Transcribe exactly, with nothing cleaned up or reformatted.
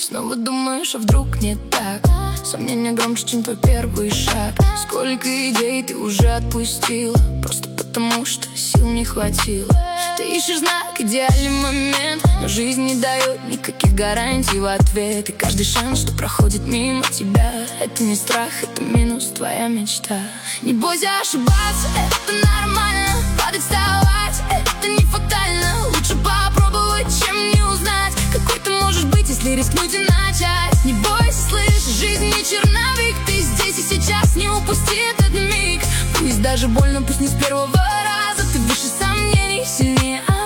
Снова думаешь, а вдруг не так? Сомнения громче, чем твой первый шаг. Сколько идей ты уже отпустила, просто потому что сил не хватило. Ты ищешь знак, идеальный момент, но жизнь не дает никаких гарантий в ответ. И каждый шанс, что проходит мимо тебя, это не страх, это минус твоя мечта. Не бойся ошибаться, это нормально. Падать, вставать, это не фатально. Лучше попробовать, чем не узнать, какой ты можешь быть, если рискнуть и начать. Не бойся, слышишь, жизнь не черновик. Ты здесь и сейчас, не упусти этот миг. Пусть даже больно, пусть не с первого раза. Ты выше сомнений, сильнее